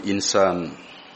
الإنسان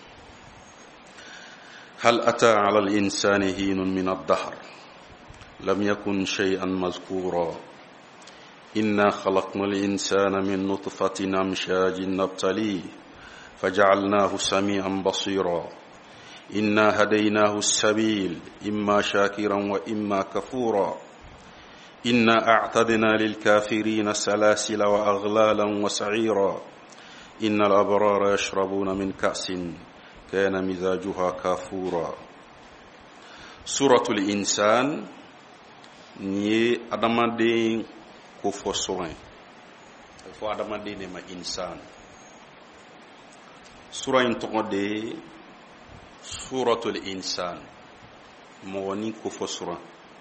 هل أتى على الإنسان حين من الدهر لم يكن شيئا مذكورا إنا خلقنا الإنسان من نطفة أمشاج نبتليه فجعلناه سميعا بصيرا إنا هديناه السبيل إما شاكرا وإما كفورا إنا أعتدنا للكافرين سلاسل وأغلالا وسعيرا إن الأبرار يشربون من كأس كان مزاجها كافورا. سورة الإنسان ني أدمدين كفو سورين فو أدمدين ما إنسان سورة تقدي سورة الإنسان مواني كفو سورة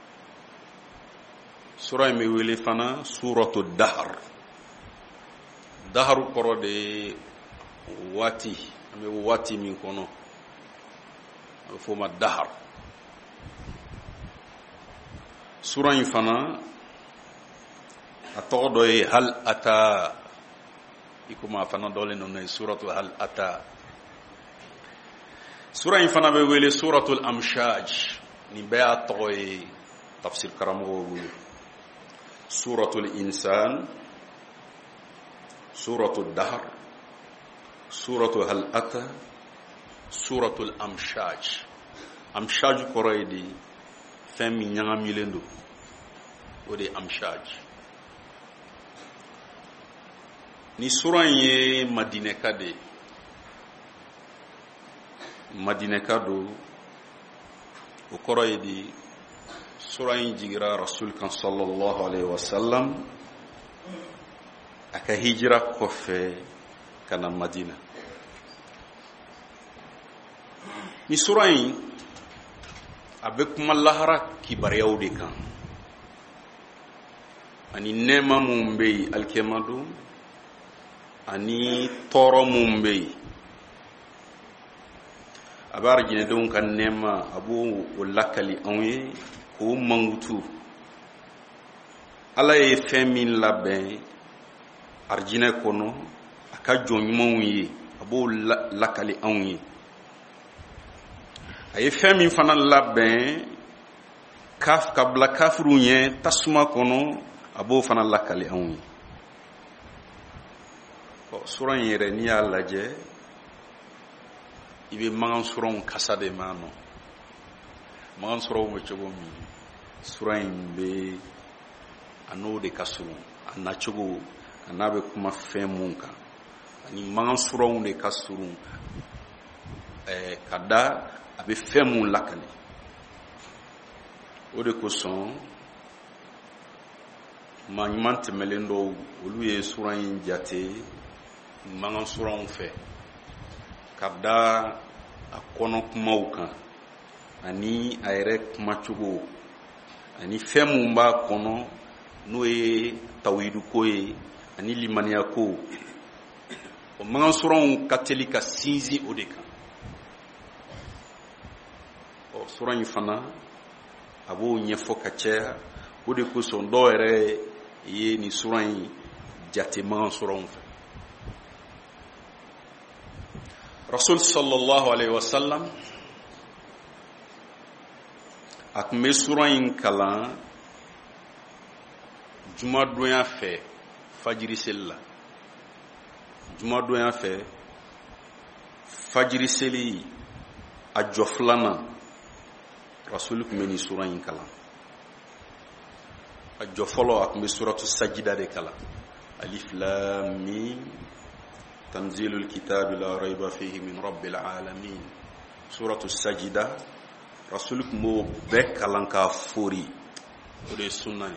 سورة ميولي فنا سورة الدهر دهر كرو دي واتي أمي واتي من كونو فما دهر سورة فنا أتوقع هل أتى يكما فنا دولين نوني سورة هل أتى سورة فنا بيولي سورة الأمشاج نبيع أتوقع تفسير كرامه سورة الإنسان سورة الدهر سورة هل أتى سورة الأمشاج أمشاج كوريدي فمي نيامي لندو ودي أمشاج ni sura ye madine kade madine kado o koroyidi sura yin jigira rasul kan sallallahu alaihi wasallam aka hijra kofe kana madina ni sura yin abe kuma lahara kibariyaw de kan ani nema mumbe alkemadu ani toro mumbe abar jine don kan nema abu ulakali anwe ko mangutu ala e femin labin arjine kono aka jonyumon yi abu lakali anwe ay femin fanan labin kaf kabla kafru nye tasuma kono abu fanan lakali anwe suran yere ni alaje ibe mangan suran kasade mano mangan suran mo chogo mi suran be anode kasuru anachogo anabe kuma femunka ani mangan suran de kasuru kada abe femun lakali ode ko son manimante melendo oluye suran jate mangan suran fe kabda akono kuma ukan ani ayre kuma chugo ani femu mba kono noe tawidu koye ani limania ko o mangan suran katolika sinzi odeka o suran fana abo nyefo kache odeko son doere ye ni suran jate mangan suran fe Rasul sallallahu alaihi wasallam ak mesuran kala juma doya fe fajiri sella juma doya fe fajiri seli a joflana Rasul kumeni suran kala a jofolo ak mesuratu sajida de kala alif lam mim تنزيل الكتاب لا ريب فيه من رب العالمين سورة السجدة رسولك مو بك لنكا فوري ودي سنة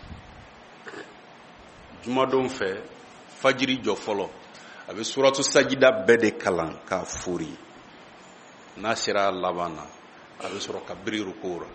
جمع دون في فجري جو فلو أبي سورة السجدة بدي كلان كافوري ناصر اللبانا أبي سورة كبري ركورا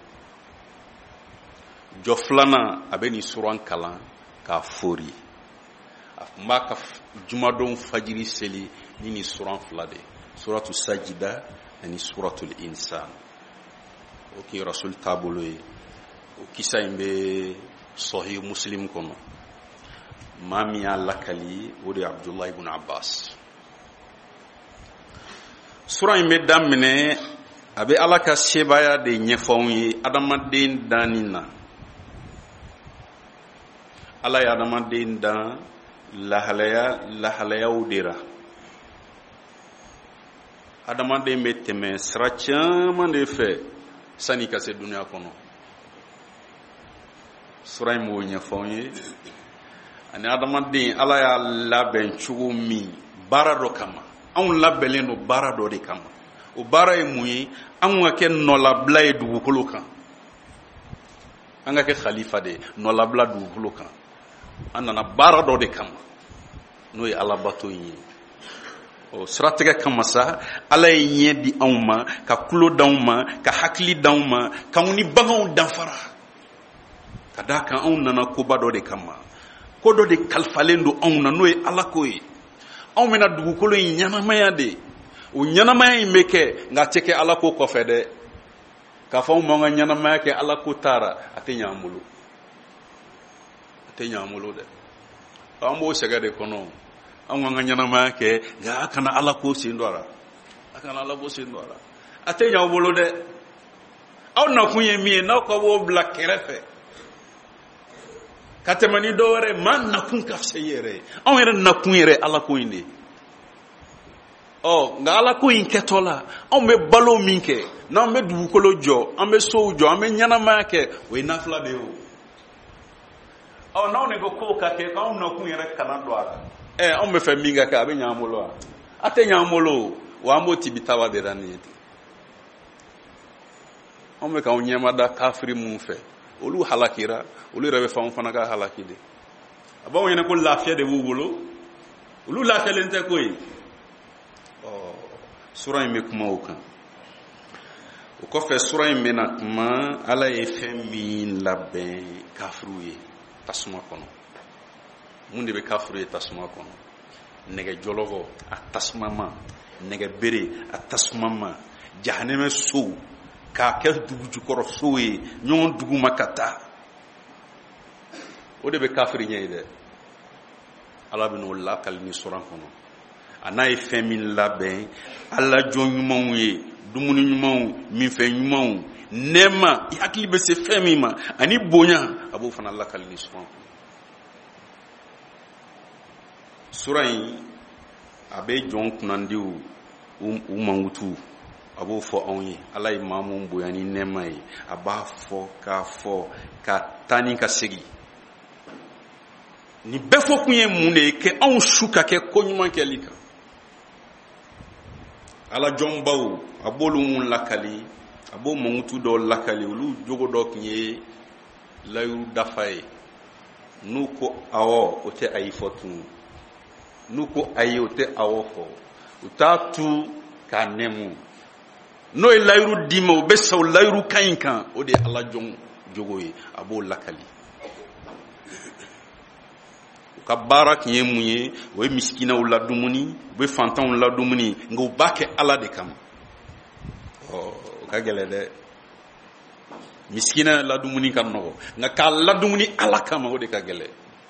جو فلنا أبي سورة كلان كافوري maka jumadon fajiri seli nini suran flade suratul sajida ani suratul insan oki rasul tabulu o kisa imbe sahih muslim kono mami lakali wodi abdullah ibn abbas sura in bɛ daminɛ a bɛ Ala ka sebaya de ɲɛfɔ anw ye adamaden danni na. Ala ye adamaden dan lahalayaw de la. Adamaden bɛ tɛmɛ sira caman de fɛ sani ka se dunuya kɔnɔ. Sura in b'o ɲɛfɔ anw ye. Ani adamaden Ala y'a labɛn cogo min baara dɔ kama. Anw labɛnlen don baara dɔ de kama. O baara ye mun ye? Anw ka kɛ nɔlabila ye dugukolo kan. An ka kɛ khalifa de nɔlabila dugukolo kan. An nana baara dɔ de kama. N'o ye Alabato ye. O siratigɛ kama sa Ala ye ɲɛ di anw ma, ka tulo d'anw ma, ka hakili d'anw ma, k'anw ni baganw danfara. Ka d'a kan anw nana koba dɔ de kama. Ko dɔ de kalifalen don anw na n'o ye Ala ko ye. Anw bɛna dugukolo in ɲanamaya de. O ɲanamaya in bɛ kɛ nka a tɛ kɛ Ala ko kɔfɛ dɛ. K'a fɔ anw m'an ka ɲanamaya kɛ Ala ko taara a tɛ ɲɛ an bolo. A tɛ ɲɛ an bolo dɛ. An b'o sɛgɛn de kɔnɔ. Anw k'an ka ɲanamaya kɛ nka a kana Ala ko sen don a la. A kana Ala ko sen don a la. A tɛ ɲɛ aw bolo dɛ. Aw nakun ye min ye n'aw ka b'o bila kɛrɛfɛ. Ka tɛmɛ ni dɔ wɛrɛ maa nakun ka fisa i yɛrɛ ye. Anw yɛrɛ nakun yɛrɛ Ala ko in de. Nka Ala ko in kɛtɔ la anw bɛ balo min kɛ n'anw bɛ dugukolo jɔ an bɛ sow jɔ an bɛ ɲanamaya kɛ o ye nafila de ye o. N'aw de ko k'o ka kɛ k'anw nakun yɛrɛ kana don a la. Anw bɛ fɛ min ka kɛ a bɛ ɲɛ an bolo wa? A tɛ ɲɛ an bolo wa an b'o tibitaba de la nin ye. Anw bɛ k'anw ɲɛmada kafiri mun fɛ olu halakira olu yɛrɛ bɛ fɛ anw fana ka halaki de. A b'anw ɲɛna ko lafiya de b'u bolo olu lafiyalen tɛ koyi. Sura in bɛ kuma o kan. O kɔfɛ sura in bɛna kuma Ala ye fɛn min labɛn kafiriw ye tasuma kɔnɔ. Mun de bɛ kafiriw ye tasuma kɔnɔ? Nɛgɛjɔlɔkɔ a tasuma ma, nɛgɛbere a tasuma ma, jahanɛmɛ so k'a kɛ dugujukɔrɔ so ye ɲɔgɔn dugu ma ka taa. O de bɛ kafiri ɲɛ ye dɛ. Ala bɛ n'o lakali ni sura kɔnɔ. A n'a ye fɛn min labɛn Ala jɔn ɲumanw ye dumuni ɲumanw minfɛn ɲumanw nɛɛma i hakili bɛ se fɛn min ma ani bonya a b'o fana lakali ni sura kɔnɔ. Sura in a bɛ jɔn kunnandiw u mankutu a b'o fɔ anw ye. Ala ye maa mun bonya ni nɛɛma ye a b'a fɔ k'a fɔ ka taa ni ka segin. Ni bɛɛ fɔ kun ye mun de ye kɛ anw su ka kɛ ko ɲuman kɛli kan. Ala jɔnbaw a b'olu lakali a b'o mankutu dɔw lakali olu jogo dɔ tun ye layiru dafa ye. N'u ko awɔ o tɛ ayi fɔ tun. N'u ko ayi o tɛ awɔ fɔ. U t'a tu k'a nɛmu. N'o ye layiru d'i ma o bɛ sa o layiru kan in kan o de ye Ala jɔn jogo ye a b'o lakali. Ka baara tun ye mun ye o ye misikinaw ladumuni u bɛ fantanw ladumuni nka u b'a kɛ Ala de kama. O ka gɛlɛn dɛ. Misikina ladumuni ka nɔgɔ nka k'a ladumuni Ala kama o de ka gɛlɛn.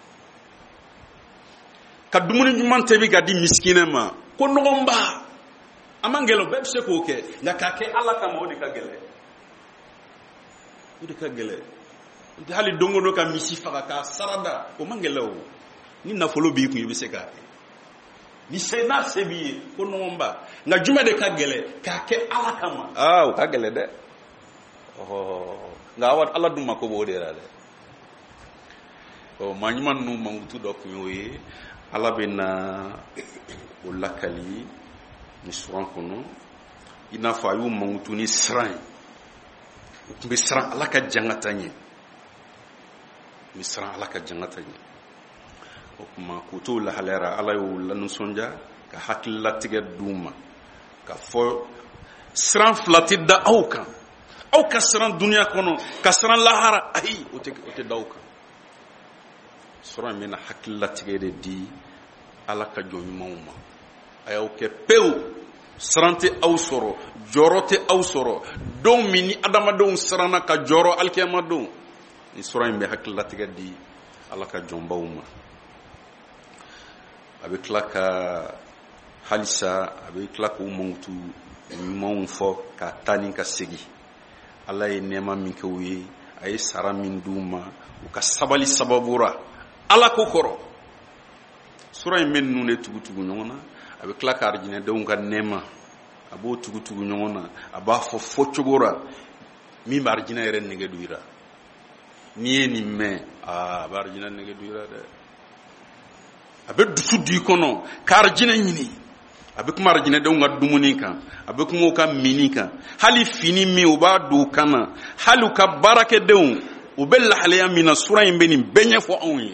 Ka dumuni ɲuman tobi ka di misikina ma ko nɔgɔnba a man gɛlɛn bɛɛ bɛ se k'o kɛ nka k'a kɛ Ala kama o de ka gɛlɛn. O de ka gɛlɛn. Hali don o don ka misi faga k'a sarada o man gɛlɛn o. Ni nafolo b'i kun i bɛ se k'a kɛ. Ni se n'a se b'i ye ko nɔgɔnba nka jumɛn de ka gɛlɛn k'a kɛ Ala kama. O ka gɛlɛn dɛ. Nka Ala dun mako b'o de la dɛ. Maa ɲuman ninnu mankutu dɔ kun y'o ye Ala bɛ na o lakali ni suran kɔnɔ i n'a fɔ a y'u mankutu ni siran ye. U tun bɛ siran Ala ka jankata ɲɛ. U bɛ siran Ala ka jankata ɲɛ. O kuma k'u t'o lahalayara Ala y'o lanisɔndiya ka hakililatigɛ d'u ma ka fɔ siran fila tɛ da aw kan. Aw ka siran duniya kɔnɔ ka siran lahara ayi o tɛ da aw kan. Sura in bɛna hakililatigɛ de di Ala ka jɔn ɲumanw ma. A y'aw kɛ pewu siran tɛ aw sɔrɔ jɔyɔrɔ tɛ aw sɔrɔ don min ni adamadenw siranna ka jɔyɔrɔ alikiyama don. Ni sura in bɛ hakililatigɛ di Ala ka jɔnbaw ma. A bɛ tila ka halisa a bɛ tila k'u mankutu ɲumanw fɔ ka taa ni ka segi. Ala ye nɛɛma min kɛ u ye, a ye sara min d'u ma, u ka sabali sababura Ala ko kɔrɔ. Sura in bɛ ninnu de tugu ɲɔgɔn na, a bɛ tila ka arijinɛdenw ka nɛɛma a b'o tugu ɲɔgɔn na, a b'a fɔ cogo la min bɛ arijinɛ yɛrɛ nɛgɛ don i la. N'i ye nin mɛn, a bɛ arijinɛ nɛgɛ don i la dɛ. A bɛ dusu don i kɔnɔ ka arijinɛ ɲini. A bɛ kuma arijinɛdenw ka dumuni kan, a bɛ kuma u ka mini kan, hali fini min u b'a don u kan na, hali u ka baarakɛdenw u bɛ lahalaya min na sura in bɛ nin bɛɛ ɲɛfɔ anw ye.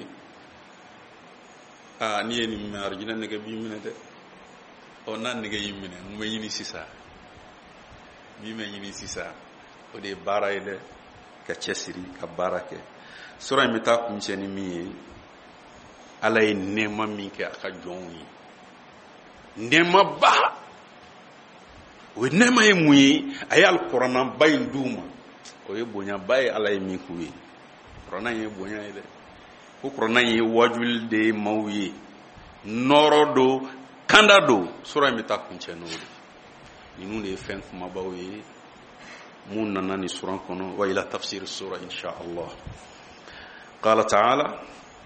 N'i ye nin mɛn arijinɛ nɛgɛ b'i minɛ dɛ. N'a nɛgɛ y'i minɛ, mun bɛ ɲini sisan? Min bɛ ɲini sisan, o de ye baara ye dɛ, ka cɛsiri ka baara kɛ. Sura in bɛ taa kuncɛ ni min ye, Ala ye nɛɛma min kɛ a ka jɔnw ye. Nɛɛma ba. O nɛɛma ye mun ye? A ye alikuranaba in d'u ma. O ye bonyaba ye Ala ye min k'u ye. Kuranɛ in ye bonya ye dɛ. Ko kuranɛ in ye wajuli de ye maaw ye. Nɔrɔ do, kanda do. Sura in bɛ taa kuncɛ n'o de. Ninnu de ye fɛn kumabaw ye. Mun nana ni sura kɔnɔ. Wa ila tafsir sura insha Allah. Qala ta'ala: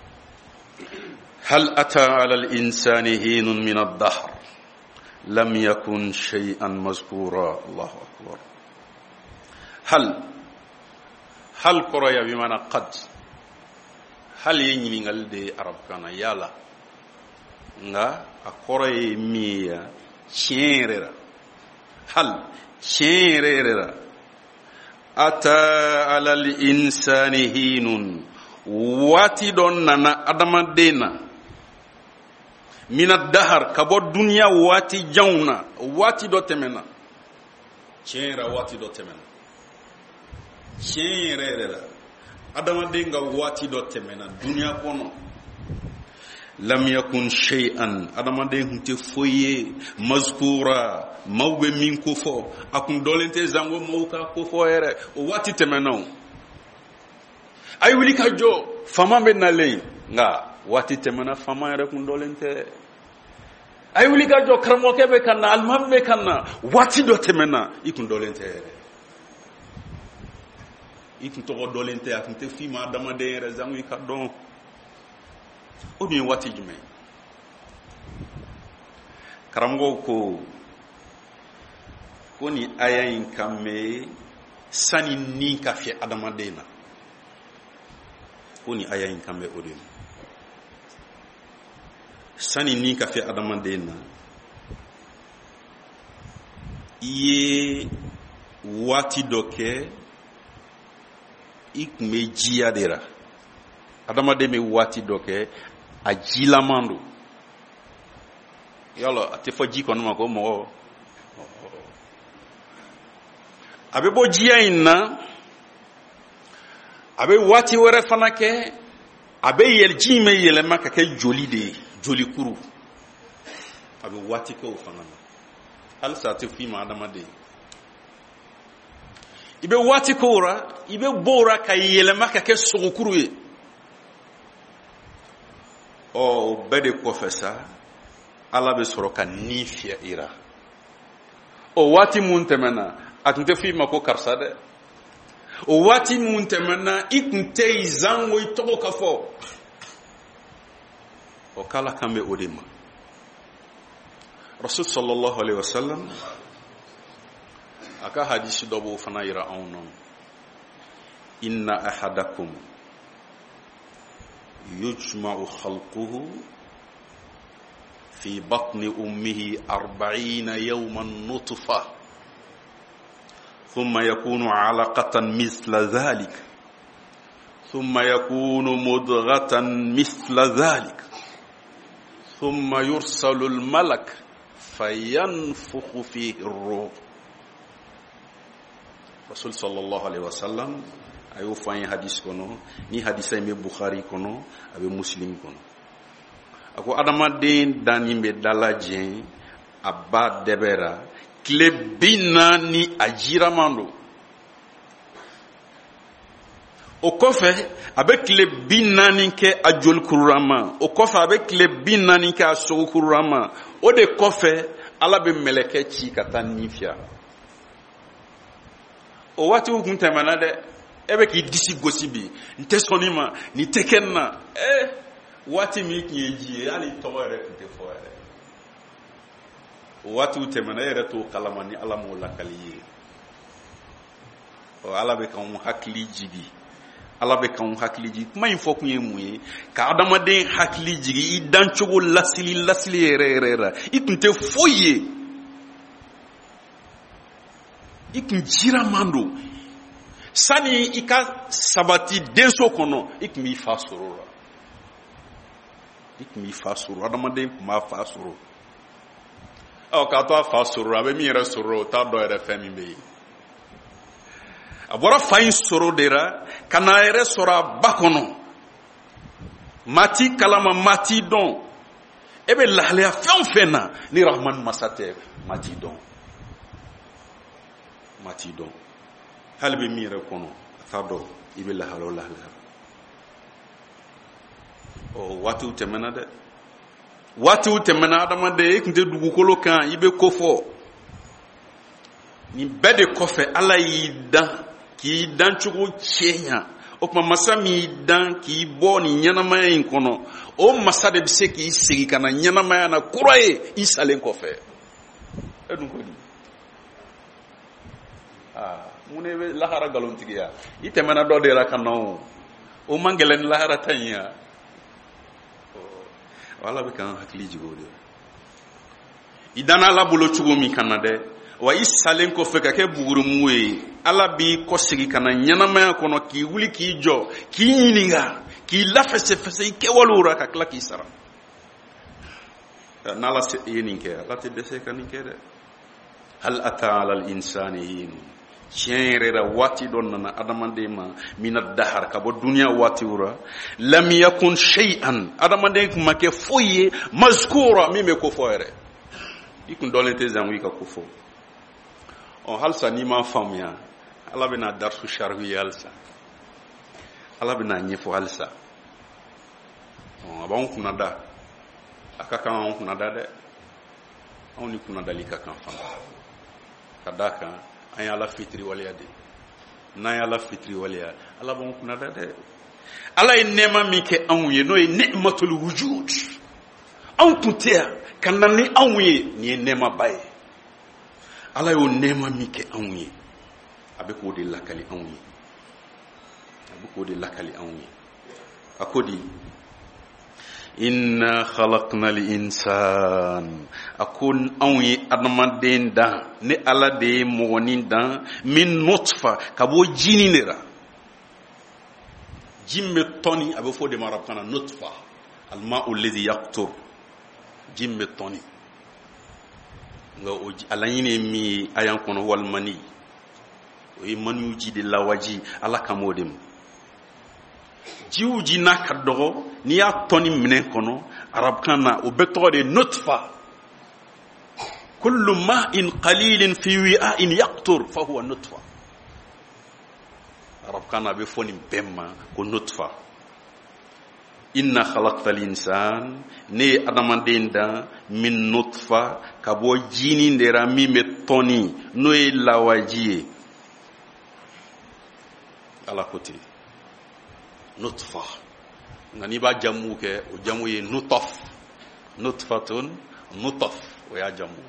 هل أتى على الإنسان حين من الدهر لم يكن شيئا مذكورا. الله أكبر. هل قرأ بمعنى قد. هل ينين دي عرب كان يالا nga akore miya chenrera. هل chenrera. أتى على الإنسان حين wati don nana adamadena mina dahar ka bɔ duniya wati jawna wati do temena chenra wati do temena chenrera adamaden ga wati do temena duniya kono lam yakun shay'an adamaden hunte foye mazkura mawbe min ko fo akun dolente zango mawka ko fo ere o wati temena ay wuli ka jɔ fama bɛ nalen nka waati tɛmɛna fama yɛrɛ kun dɔlen tɛ. ay wuli ka jɔ karamɔgɔkɛ bɛ ka na alimami bɛ ka na waati dɔ tɛmɛna i kun dɔlen tɛ yɛrɛ. i kun tɔgɔ dɔlen tɛ a kun tɛ f'i ma adamaden yɛrɛ zango i ka dɔn. o dun ye waati jumɛn? karamɔgɔw ko ni aya in kan mɛn sani ni ka fiyɛ adamaden na. ko ni aya in kan bɛ o de ma. sani ni ka fɛ adamaden na i ye waati dɔ kɛ i kun bɛ jiya de la. adamaden bɛ waati dɔ kɛ a jilaman don. yala a tɛ fɔ ji kɔnɔ ma ko mɔgɔ. a bɛ bɔ jiya in na. a bɛ waati wɛrɛ fana kɛ a bɛ ji in bɛ yɛlɛma ka kɛ joli de ye, joli kuru. a bɛ waati kɛ o fana na. halisa a tɛ f'i ma adamaden. i bɛ waati kɛ o la i bɛ bɔ o la ka yɛlɛma ka kɛ sogokuru ye. o bɛɛ de kɔfɛ sa Ala bɛ sɔrɔ ka ni fiyɛ i la. o waati mun tɛmɛna a tun tɛ f'i ma ko karisa dɛ. o waati mun tɛmɛna i kun tɛ i zango i tɔgɔ ka fɔ. o k'Ala kan bɛ o de ma. Rasul sallallahu alaihi wasallam a ka hadisi dɔ b'o fana yira anw na. inna ahadakum yujma'u khalquhu fi batni ummihi 40 yawman nutfa ثم يكون علقة مثل ذلك ثم يكون مضغة مثل ذلك ثم يرسل الملك فينفخ فيه الروح. رسول صلى الله عليه وسلم ayo fany hadis kono ni hadisa me Bukhari kono abe Muslim kono ako adamaden dani be dalajen abba debera kile binani ajiramando. o kɔfɛ a bɛ kile 40 kɛ a joli kururama. o kɔfɛ a bɛ kile 40 kɛ a sogo kururama. o de kɔfɛ ala bɛ mɛlɛkɛ ci ka taa nin fiya o waati kun tɛmɛna dɛ e bɛ k'i disi gosi bi n tɛ sɔn nin ma nin tɛ kɛ nin na waati min tun ye ji ye hali tɔgɔ yɛrɛ tun tɛ fɔ yɛrɛ o waatiw tɛmɛna e yɛrɛ t'o kalama ni ala m'o lakali ye ala bɛ k'anw hakili jigi ala bɛ k'anw hakili jigi kuma in fɔ kun ye mun ye ka adamaden hakili jigi i dancogo lasili yɛrɛ i tun tɛ foyi ye i tun jiraman don sani i ka sabati denso kɔnɔ i tun b'i fa sɔrɔ la i tun b'i fa sɔrɔ adamaden tun b'a fa sɔrɔ k'a to a fa sɔrɔ a bɛ min yɛrɛ sɔrɔ o t'a dɔn yɛrɛ fɛn min bɛ yen a bɔra fa in sɔrɔ de la ka n'a yɛrɛ sɔrɔ a ba kɔnɔ maa t'i kalama maa t'i dɔn e bɛ lahalaya fɛn o fɛn na ni rahman masa tɛ maa t'i dɔn hali bɛ min yɛrɛ kɔnɔ a t'a dɔn i bɛ lahalaya o lahalaya waatiw tɛmɛna dɛ waatiw tɛmɛna adamaden e tun tɛ dugukolo kan i bɛ ko fɔ nin bɛɛ de kɔfɛ ala y'i dan k'i dan cogo cɛɲa o tuma masa min y'i dan k'i bɔ nin ɲɛnamaya in kɔnɔ o masa de bɛ se k'i segin ka na ɲɛnamaya na kura ye i salen kɔfɛ e dun ko di mun ne bɛ lahara nkalontigiya i tɛmɛna dɔ de la ka na o man gɛlɛn ni lahara ta in ya ala bɛ k'an hakili jigi o de i danna ala bolo cogo min ka na dɛ wa i salen kɔfɛ ka kɛ bugurumu ye ala b'i kɔsegi ka na ɲɛnamaya kɔnɔ k'i wuli k'i jɔ k'i ɲininka k'i lafɛsɛfɛsɛ i kɛwalew la ka tila k'i sara n'ala ye nin kɛ ala tɛ dɛsɛ ka nin kɛ dɛ hal ata ala al-insani hin tiɲɛ yɛrɛ la waati dɔ nana adamaden ma mina dahar ka bɔ duniya waatiw la lam yakun shay'an adamaden tun ma kɛ foyi ye mazkura min bɛ ko fɔ yɛrɛ i kun dɔlen tɛ zan i ka ko fɔ halisa n'i m'a faamuya ala bɛna darsu sharhi halisa ala bɛna ɲɛfɔ halisa a b'anw kunna da a ka kan anw kunna da dɛ anw ni kunna dali ka kan fana ka da kan an ye ala fitiri waleya de n'an ye ala fitiri waleya ala b'anw kunna da dɛ ala ye nɛɛma min kɛ anw ye n'o ye ni'matul wujud anw tun tɛ yan ka na ni anw ye nin ye nɛɛmaba ye ala y'o nɛɛma min kɛ anw ye a bɛ k'o de lakali anw ye a ko di inna khalaqnal insan a ko anw ye adamaden dan ne ala de ye mɔgɔnin dan min nutfa ka bɔ jinin de la ji min bɛ tɔni a bɛ fɔ o de ma arabukan na nutfa alma'u alladhi yaqtur ji min bɛ tɔni nka a laɲini ye min ye a y'an kɔnɔ walimani o ye maniw ji de lawaji ala kama o de ma jiw ji n'a ka dɔgɔ n'i y'a tɔni minɛn kɔnɔ arabukan na o bɛ tɔgɔ de nutfa kullu ma'in qalilin fi wi'a'in yaqtur fa huwa nutfa arabukan na a bɛ fɔ nin bɛɛ ma ko nutfa inna khalaqtal insan ne ye adamaden dan min nutfa ka bɔ jinin de la min bɛ tɔni n'o ye lawaji ye ala ko ten nutfa nka n'i b'a jamu kɛ o jamu ye nutaf nutfatun nutaf o y'a jamu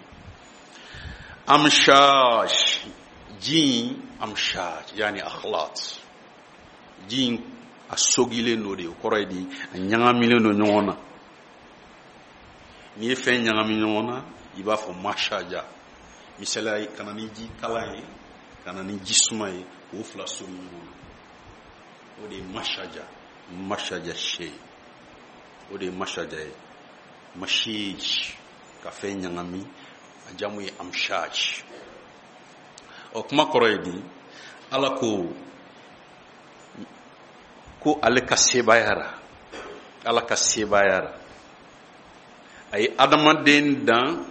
amshaj jin amshaj yani akhlat jin a sogilen do de o kɔrɔ ye di a ɲagamilen do ɲɔgɔn na n'i ye fɛn ɲagami ɲɔgɔn na i b'a fɔ mashaja misaliya kana ni ji kalan ye kana ni ji suma ye o fila sogi ɲɔgɔn na o de ye mashaja shay o de ye mashaja ye mashij ka fɛn ɲagami a jamu ye amshaj o kuma kɔrɔ ye di ala ko ale ka sebayara ala ka sebayara a ye adamaden dan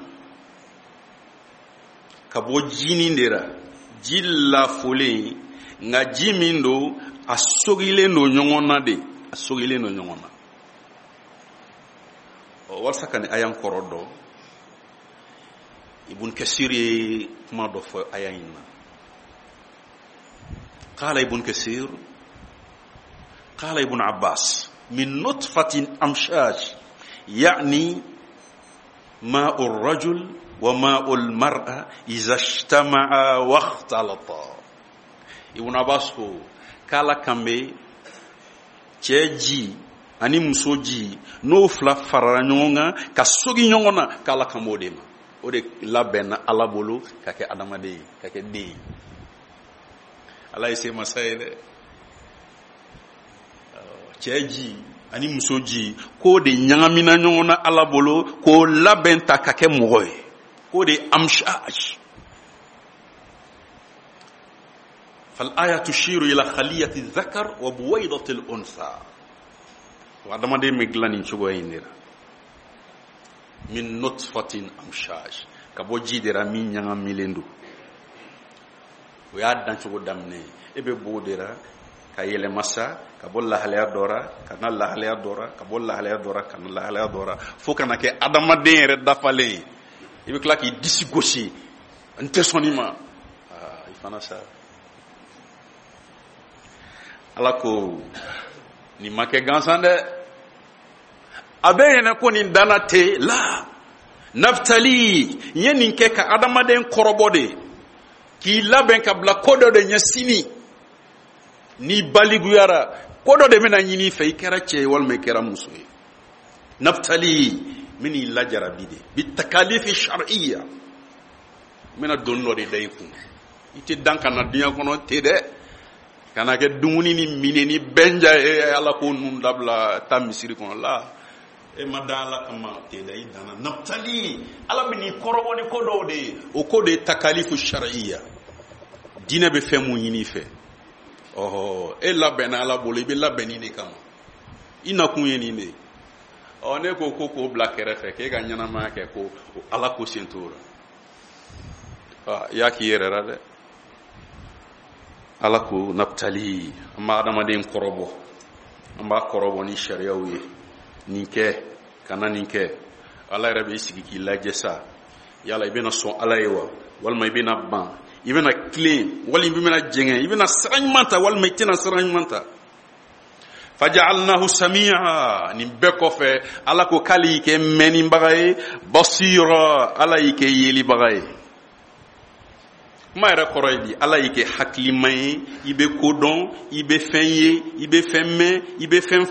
ka bɔ jinin de la ji lafolen nka ji min do a sogilen do ɲɔgɔn na de a sogilen do ɲɔgɔn na walasa ka ni ayan kɔrɔ dɔn Ibn Kathir ye kuma dɔ fɔ aya in na. Qala Ibn Kathir, qala Ibn Abbas, min nutfatin amshaj, يعني ماء الرجل وماء المرأة إذا اجتمعا واختلطا. Ibn Abbas ko kala kambe cɛ ji ani muso ji n'o fila farala ɲɔgɔn kan ka sogi ɲɔgɔn na kala kambo de ma. O de labɛnna Ala bolo ka kɛ adamaden ye, ka kɛ den ye. Ala ye se masa ye dɛ. Cɛ ji ani muso ji k'o de ɲagamina ɲɔgɔn na Ala bolo k'o labɛn ta ka kɛ mɔgɔ ye. K'o de amshaj. فالآية تشير إلى خلية الذكر وبويضة الأنثى. وعندما مغلاني شوغوينيرا من نطفة أمشاج كبوجي ديرا مين يانا ميلندو ويا دان شوغو دامني ابي بوديرا كايله مسا كبول لا هليا دورا كنا لا هليا دورا كبول لا هليا دورا كنا لا هليا دورا فوكنا كي ادما دين ري دافالي ابي كلاكي ديسي غوشي انت سونيما يفانا سا alako ni make gansande abe ne ko ni danate la naftali yeni ke ka adamaden korobode ki laben ka bla kodo de nyasini ni baliguyara kodo de mena nyini fe ikera che wal me kera musoy naftali mini la jarabide bi takalif shar'iyya mena donno de dayku ite danka na dunya kono tede kana ke dumuni ni mineni benja e ala ko nun dabla tamisiri kon la e madala kama te dai dana naftali ala bini korobo ni kodo de o kode takalifu shar'iyya dina be femu yini fe oh e la benala boli be la benini kama ina kun yeni ne o ne ko ko black refe ke ga nyana ma ke ko ala ko sentura ya ki yerera de ala ko naftali amma adamaden korobo amba korobo ni shari'aw ye ninke kana ninke ala rabi sigi ki lajesa yala ibena so ala yewa walma ibena ban ibena clean wal ibena jenge ibena saranymanta wal maitina saranymanta faj'alnahu sami'a ni bekofe ala ko kali ke meni bagaye basira ala yike yeli bagaye Maire koroy ala yike haklimay ibe kodon ibe fenye ibe femme ibe fen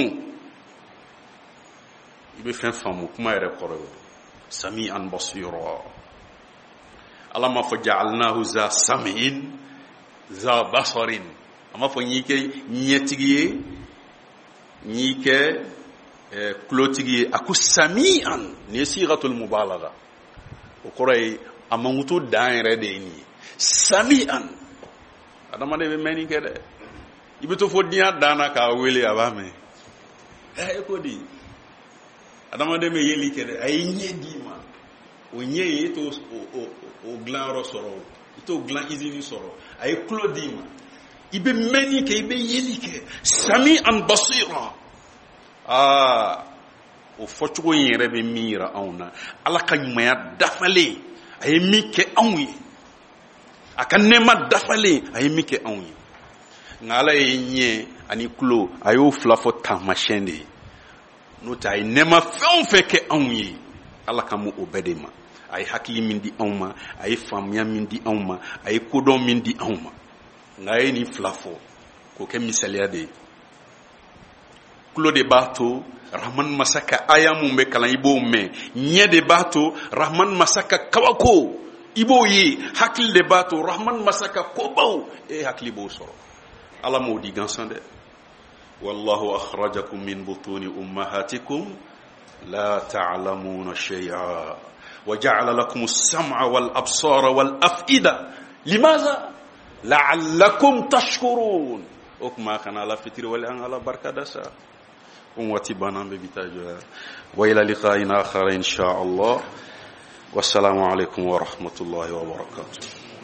famu maire koroy sami an basira ala ma faj'alnahu za sami'in za basarin ama fo nyike nyetigiye nyike klotigiye aku sami'an ne sigatul mubalagha o koroy amangutu daire de ni sami'an adama de meni kede ibito fo dia dana ka wele abame ko di adama de me yeli kede ay nyedi ma o nyeye to o glan ro soro ito glan izini soro ay klodima ibe meni ke ibe yeli ke sami'an basira o fochugo yere be mira auna ala kanyuma ya dafale ay mike anwi akan nema dafale ay mike anwi ngala yenye ani klo ayo flafo tamashende no tay nema fon ke anwi ala kamu obedema ay hakli mindi anma ay famya mindi anma ay kodon mindi anma ngaye ni flafo ko ke misaliade klo de bato rahman masaka ayamu me kala ibo me nye de bato rahman masaka kawako ibo yi hakli de bato rahman masaka kobaw e hakli bo soro ala modi gansande wallahu akhrajakum min butuni ummahatikum la ta'lamuna shay'a wa ja'ala lakum as-sam'a wal absara wal af'ida limaza la'allakum tashkurun okma kana la fitri wal an ala barakadasa واتبانا ببتاجها وإلى لقاء آخر إن شاء الله والسلام عليكم ورحمة الله وبركاته